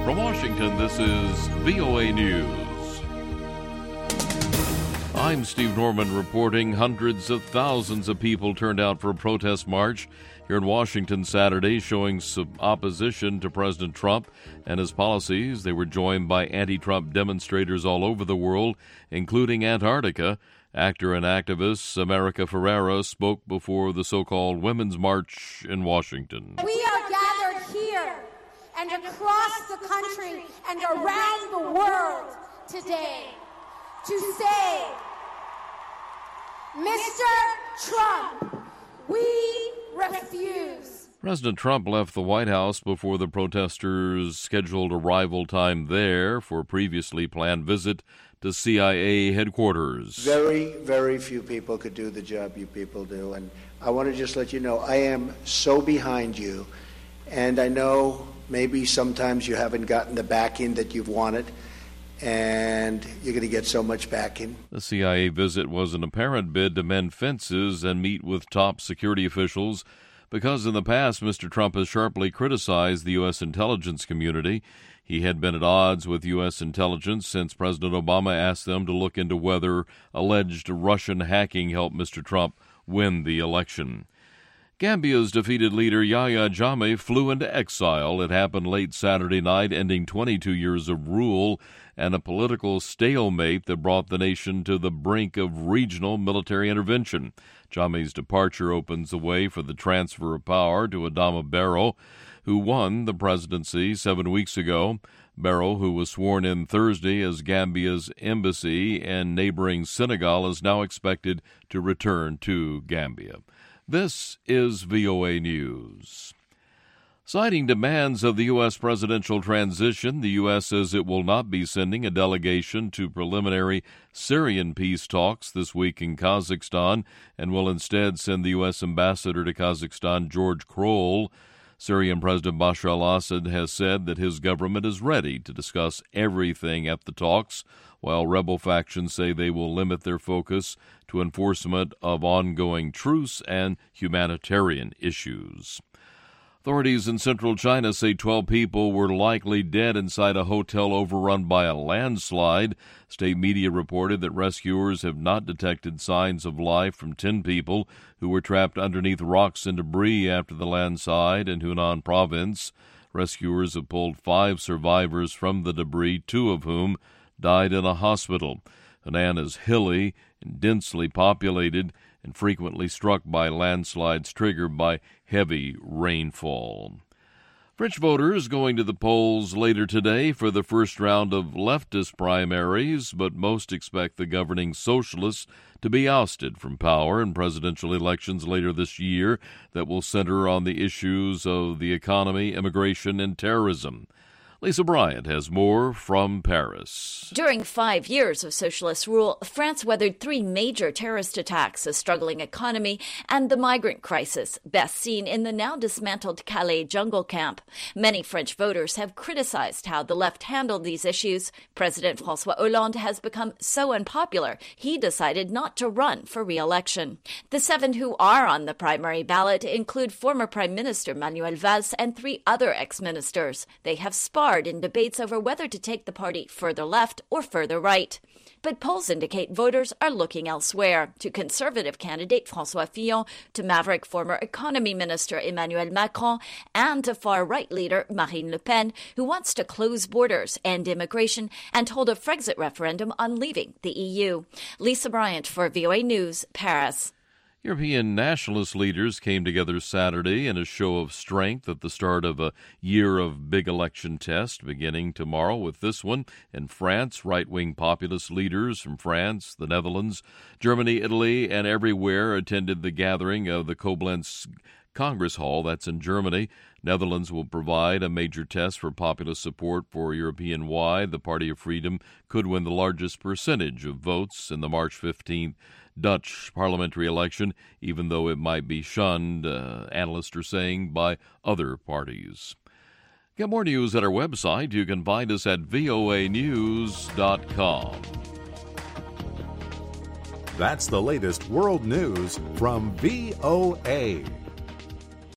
From Washington, this is VOA News. I'm Steve Norman reporting. Hundreds of thousands of people turned out for a protest march here in Washington Saturday, showing some opposition to President Trump and his policies. They were joined by anti-Trump demonstrators all over the world, including Antarctica. Actor and activist America Ferrera spoke before the so-called Women's March in Washington. We are gathered here and across the country and around the world today to say, Mr. Trump, we refuse. President Trump left the White House before the protesters' scheduled arrival time there for a previously planned visit to CIA headquarters. Very, very few people could do the job you people do. And I want to just let you know, I am so behind you. And I know maybe sometimes you haven't gotten the backing that you've wanted, and you're going to get so much backing. The CIA visit was an apparent bid to mend fences and meet with top security officials because in the past, Mr. Trump has sharply criticized the U.S. intelligence community. He had been at odds with U.S. intelligence since President Obama asked them to look into whether alleged Russian hacking helped Mr. Trump win the election. Gambia's defeated leader Yahya Jammeh flew into exile. It happened late Saturday night, ending 22 years of rule and a political stalemate that brought the nation to the brink of regional military intervention. Jammeh's departure opens the way for the transfer of power to Adama Barrow, who won the presidency 7 weeks ago. Barrow, who was sworn in Thursday as Gambia's embassy in neighboring Senegal, is now expected to return to Gambia. This is VOA News. Citing demands of the U.S. presidential transition, the U.S. says it will not be sending a delegation to preliminary Syrian peace talks this week in Kazakhstan and will instead send the U.S. ambassador to Kazakhstan, George Kroll. Syrian President Bashar al-Assad has said that his government is ready to discuss everything at the talks, while rebel factions say they will limit their focus to enforcement of ongoing truce and humanitarian issues. Authorities in central China say 12 people were likely dead inside a hotel overrun by a landslide. State media reported that rescuers have not detected signs of life from 10 people who were trapped underneath rocks and debris after the landslide in Hunan province. Rescuers have pulled 5 survivors from the debris, 2 of whom died in a hospital. Hunan is hilly and densely populated and frequently struck by landslides triggered by heavy rainfall. French voters going to the polls later today for the first round of leftist primaries, but most expect the governing socialists to be ousted from power in presidential elections later this year that will center on the issues of the economy, immigration, and terrorism. Lisa Bryant has more from Paris. During 5 years of socialist rule, France weathered 3 major terrorist attacks, a struggling economy, and the migrant crisis, best seen in the now dismantled Calais jungle camp. Many French voters have criticized how the left handled these issues. President François Hollande has become so unpopular, he decided not to run for re-election. The 7 who are on the primary ballot include former Prime Minister Manuel Valls and 3 other ex-ministers. They have sparred in debates over whether to take the party further left or further right. But polls indicate voters are looking elsewhere, to conservative candidate François Fillon, to maverick former economy minister Emmanuel Macron, and to far-right leader Marine Le Pen, who wants to close borders, end immigration, and hold a Frexit referendum on leaving the EU. Lisa Bryant for VOA News, Paris. European nationalist leaders came together Saturday in a show of strength at the start of a year of big election tests, beginning tomorrow with this one in France. Right-wing populist leaders from France, the Netherlands, Germany, Italy, and everywhere attended the gathering of the Koblenz Congress Hall, that's in Germany. Netherlands will provide a major test for populist support for European-wide. The Party of Freedom could win the largest percentage of votes in the March 15th Dutch parliamentary election, even though it might be shunned, analysts are saying, by other parties. Get more news at our website. You can find us at voanews.com. That's the latest world news from VOA.